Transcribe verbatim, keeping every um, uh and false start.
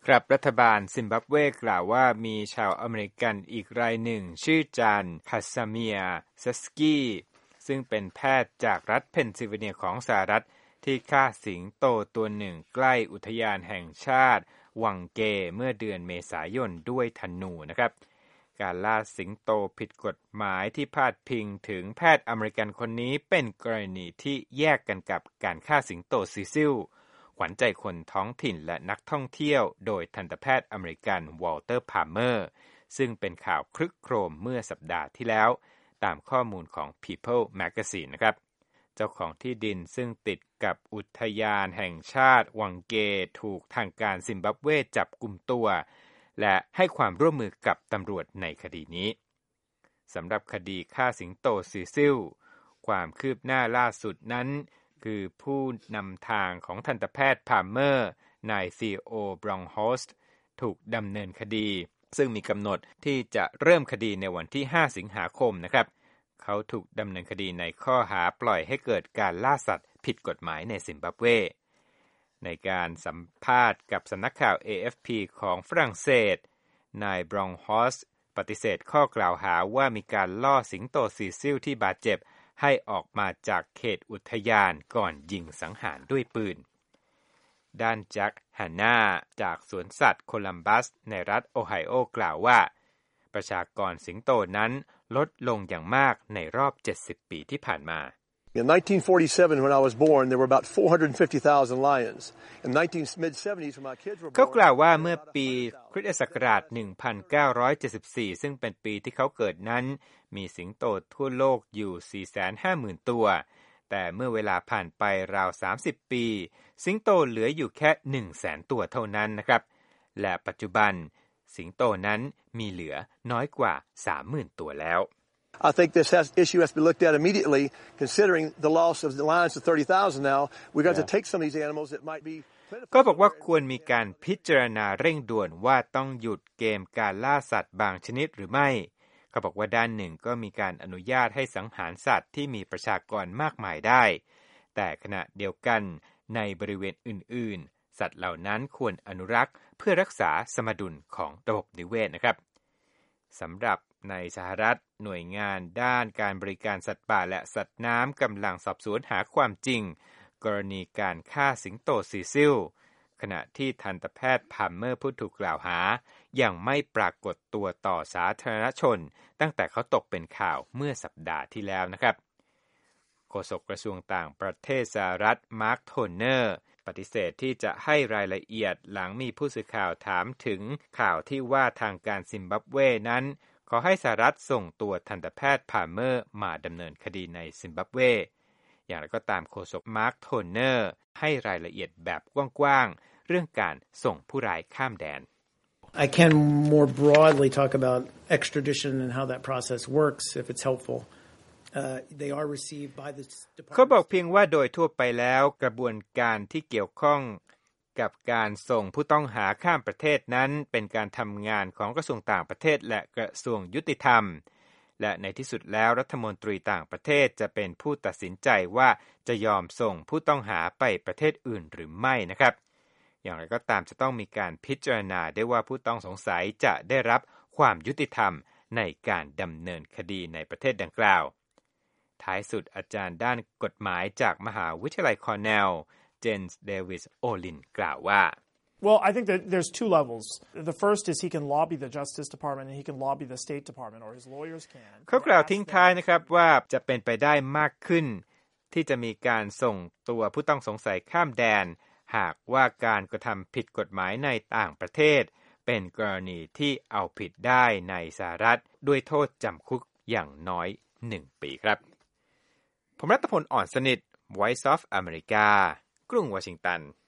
ครับรัฐบาลซิมบับเวกล่าวว่ามีชาวอเมริกันอีกรายหนึ่งชื่อจานคาซาเมียซัสกี้ซึ่งเป็นแพทย์จากรัฐเพนซิลเวเนียของสหรัฐที่ฆ่าสิงโตตัวหนึ่งใกล้อุทยานแห่งชาติวังเกเมื่อเดือนเมษายนด้วยธนูนะครับการล่าสิงโตผิดกฎหมายที่พาดพิงถึงแพทย์อเมริกันคนนี้เป็นกรณีที่แยกกันกับการฆ่าสิงโตซีซิลขวัญใจคนท้องถิ่นและนักท่องเที่ยวโดยทันตแพทย์อเมริกันวอลเตอร์พาล์เมอร์ซึ่งเป็นข่าวครึกโครมเมื่อสัปดาห์ที่แล้วตามข้อมูลของ People Magazine นะครับเจ้าของที่ดินซึ่งติดกับอุทยานแห่งชาติวังเกถูกทางการซิมบับเวจับกุมตัวและให้ความร่วมมือกับตำรวจในคดีนี้สำหรับคดีฆ่าสิงโตซีซิลความคืบหน้าล่าสุดนั้นคือผู้นำทางของทันตแพทย์พาล์เมอร์นายซีโอบรองโฮสต์ถูกดำเนินคดีซึ่งมีกำหนดที่จะเริ่มคดีในวันที่ห้าสิงหาคมนะครับเขาถูกดำเนินคดีในข้อหาปล่อยให้เกิดการล่าสัตว์ผิดกฎหมายในซิมบับเวในการสัมภาษณ์กับสำนักข่าว เอ เอฟ พี ของฝรั่งเศสนายบรองโฮสต์ปฏิเสธข้อกล่าวหาว่ามีการล่อสิงโตซีซิลที่บาดเจ็บให้ออกมาจากเขตอุทยานก่อนยิงสังหารด้วยปืนด้านแจ็คฮันนาจากสวนสัตว์โคลัมบัสในรัฐโอไฮโอกล่าวว่าประชากรสิงโตนั้นลดลงอย่างมากในรอบเจ็ดสิบปีที่ผ่านมา In nineteen forty-seven, when I was born, there were about four hundred fifty thousand lions. In nineteen mid seventies, when my kids were born, เขากล่าวว่าเมื่อปีคริสตศักราชหนึ่งพันเก้าร้อยเจ็ดสิบสี่ซึ่งเป็นปีที่เขาเกิดนั้นมีสิงโตทั่วโลกอยู่ สี่แสนห้าหมื่น ตัวแต่เมื่อเวลาผ่านไปราวสามสิบปีสิงโตเหลืออยู่แค่ หนึ่งแสน ตัวเท่านั้นนะครับและปัจจุบันสิงโตนั้นมีเหลือน้อยกว่า สามหมื่น ตัวแล้ว I think this has, issue has to be looked at immediately, considering the loss of the lions to thirty thousand now. We've got yeah. to take some of these animals that might be... ก็บอกว่าควรมีการพิจารณาเร่งด่วนว่าต้องหยุดเกมการล่าสัตว์บางชนิดหรือไม่เขาบอกว่าด้านหนึ่งก็มีการอนุญาตให้สังหารสัตว์ที่มีประชากรมากมายได้แต่ขณะเดียวกันในบริเวณอื่นๆสัตว์เหล่านั้นควรอนุรักษ์เพื่อรักษาสมดุลของระบบนิเวศนะครับสำหรับในสหรัฐหน่วยงานด้านการบริการสัตว์ป่าและสัตว์น้ำกำลังสอบสวนหาความจริงกรณีการฆ่าสิงโตซีซิลขณะที่ทันตแพทย์พาล์เมอร์ผู้ถูกกล่าวหายังไม่ปรากฏตัวต่อสาธารณชนตั้งแต่เขาตกเป็นข่าวเมื่อสัปดาห์ที่แล้วนะครับโฆษกกระทรวงต่างประเทศสหรัฐมาร์คโทเนอร์ปฏิเสธที่จะให้รายละเอียดหลังมีผู้สื่อข่าวถามถึงข่าวที่ว่าทางการซิมบับเวนั้นขอให้สหรัฐส่งตัวทันตแพทย์พาล์เมอร์มาดำเนินคดีในซิมบับเวอย่างไรก็ตามโฆษกมาร์คโทเนอร์ให้รายละเอียดแบบกว้างๆเรื่องการส่งผู้ร้ายข้ามแดน I can more broadly talk about extradition and how that process works if it's helpful. Uh, they are received by the department. เขาบอกเพียงว่าโดยทั่วไปแล้วกระบวนการที่เกี่ยวข้องกับการส่งผู้ต้องหาข้ามประเทศนั้นเป็นการทำงานของกระทรวงต่างประเทศและกระทรวงยุติธรรมและในที่สุดแล้วรัฐมนตรีต่างประเทศจะเป็นผู้ตัดสินใจว่าจะยอมส่งผู้ต้องหาไปประเทศอื่นหรือไม่นะครับอย่างไรก็ตามจะต้องมีการพิจารณาได้ว่าผู้ต้องสงสัยจะได้รับความยุติธรรมในการดำเนินคดีในประเทศดังกล่าวท้ายสุดอาจารย์ด้านกฎหมายจากมหาวิทยาลัยคอร์เนลเจนส์เดวิสโอลินกล่าวว่า Well, I think that there's two levels. The first is he can lobby the Justice Department and he can lobby the State Department or his lawyers can. เขากล่าวทิ้งท้ายนะครับว่าจะเป็นไปได้มากขึ้นที่จะมีการส่งตัวผู้ต้องสงสัยข้ามแดนหากว่าการกระทำผิดกฎหมายในต่างประเทศเป็นกรณีที่เอาผิดได้ในสหรัฐด้วยโทษจำคุกอย่างน้อยหนึ่งปีครับผมรัตพล อ่อนสนิท Voice of America กรุงวอชิงตัน